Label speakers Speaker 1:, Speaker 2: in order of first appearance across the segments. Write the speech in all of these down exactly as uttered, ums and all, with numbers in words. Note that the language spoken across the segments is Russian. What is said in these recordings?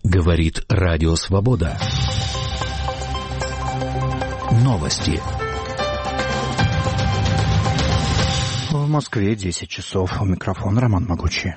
Speaker 1: Говорит Радио Свобода. Новости.
Speaker 2: В Москве десять часов. У микрофона Роман Могучий.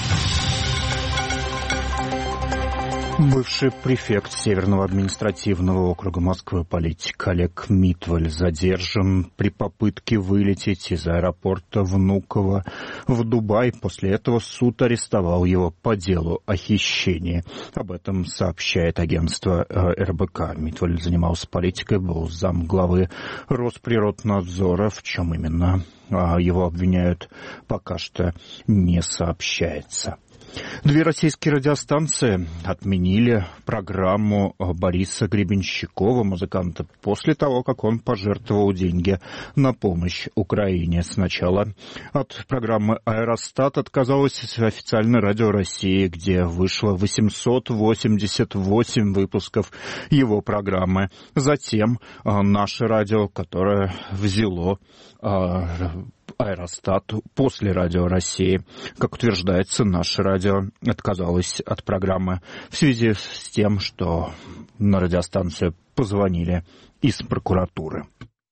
Speaker 2: Бывший префект Северного административного округа Москвы политик Олег Митваль задержан при попытке вылететь из аэропорта Внуково в Дубай. После этого суд арестовал его по делу о хищении. Об этом сообщает агентство эр бэ ка. Митваль занимался политикой, был замглавы Росприроднадзора. В чем именно его обвиняют, пока что не сообщается. Две российские радиостанции отменили программу Бориса Гребенщикова, музыканта, после того, как он пожертвовал деньги на помощь Украине. Сначала от программы «Аэростат» отказалось официальное радио России, где вышло восемьсот восемьдесят восемь выпусков его программы. Затем наше радио, которое взяло «Аэростат» после радио России. Как утверждается, наше радио отказалось от программы в связи с тем, что на радиостанцию позвонили из прокуратуры.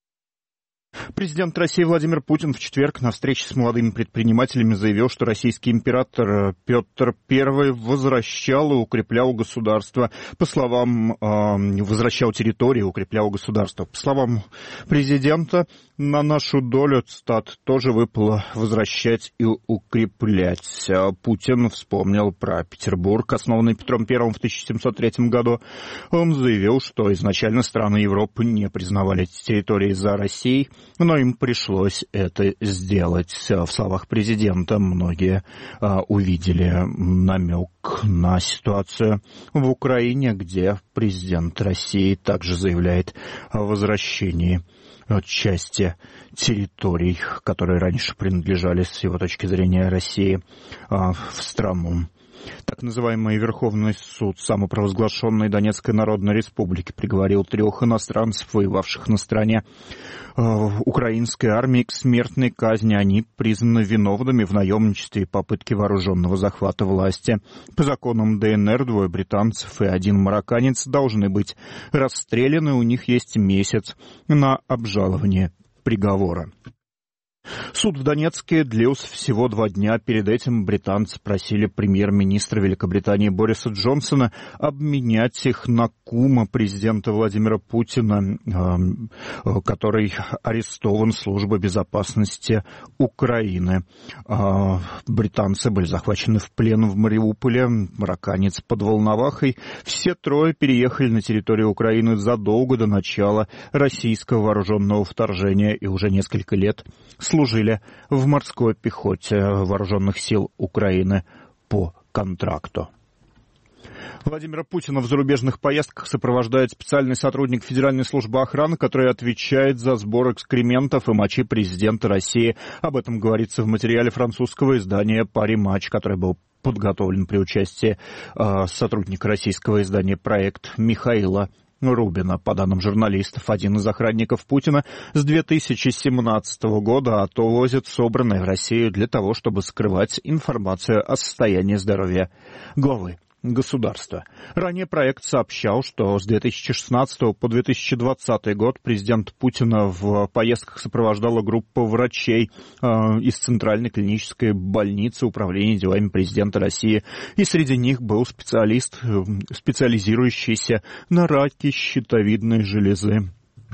Speaker 2: Президент России Владимир Путин в четверг на встрече с молодыми предпринимателями заявил, что российский император Петр Первый возвращал и укреплял государство. По словам, возвращал территории и укреплял государство. По словам президента, на нашу долю, цитат, тоже выпало возвращать и укреплять. Путин вспомнил про Петербург, основанный Петром Первым в тысяча семьсот третьем году. Он заявил, что изначально страны Европы не признавали эти территории за Россией, но им пришлось это сделать. В словах президента многие а, увидели намек на ситуацию в Украине, где президент России также заявляет о возвращении части территорий, которые раньше принадлежали, с его точки зрения, России, а, в страну. Так называемый Верховный суд самопровозглашенной Донецкой Народной Республики приговорил трех иностранцев, воевавших на стороне э, украинской армии, к смертной казни. Они признаны виновными в наемничестве и попытке вооруженного захвата власти. По законам дэ эн эр двое британцев и один марокканец должны быть расстреляны. У них есть месяц на обжалование приговора. Суд в Донецке длился всего два дня. Перед этим британцы просили премьер-министра Великобритании Бориса Джонсона обменять их на кума президента Владимира Путина, который арестован Службой безопасности Украины. Британцы были захвачены в плен в Мариуполе, марокканец под Волновахой. Все трое переехали на территорию Украины задолго до начала российского вооруженного вторжения и уже несколько лет служили в морской пехоте вооруженных сил Украины по контракту. Владимира Путина в зарубежных поездках сопровождает специальный сотрудник Федеральной службы охраны, который отвечает за сбор экскрементов и мочи президента России. Об этом говорится в материале французского издания «Пари Матч», который был подготовлен при участии э, сотрудника российского издания «Проект» Михаила Рубина. По данным журналистов, один из охранников Путина с две тысячи семнадцатого года отвозит собранное в Россию для того, чтобы скрывать информацию о состоянии здоровья главы государства. Ранее проект сообщал, что с две тысячи шестнадцатого по две тысячи двадцатый год президент Путина в поездках сопровождала группа врачей э, из Центральной клинической больницы Управления делами президента России. И среди них был специалист, э, специализирующийся на раке щитовидной железы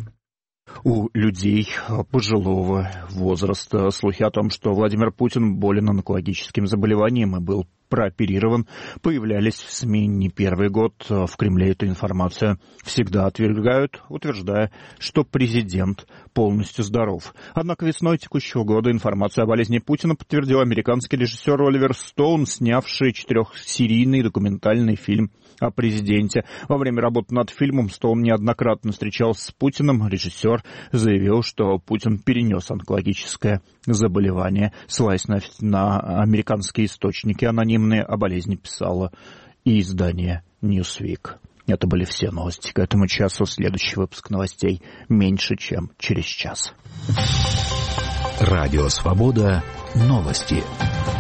Speaker 2: у людей пожилого возраста. Слухи о том, что Владимир Путин болен онкологическим заболеванием и был прооперирован, появлялись в СМИ не первый год. В Кремле эту информацию всегда отвергают, утверждая, что президент полностью здоров. Однако весной текущего года информацию о болезни Путина подтвердил американский режиссер Оливер Стоун, снявший четырехсерийный документальный фильм о президенте. Во время работы над фильмом Стоун неоднократно встречался с Путиным. Режиссер заявил, что Путин перенес онкологическое заболевание. Ссылаясь на, на американские источники анонимные, о болезни писало и издание Newsweek. Это были все новости к этому часу. Следующий выпуск новостей меньше, чем через час.
Speaker 1: Радио Свобода. Новости.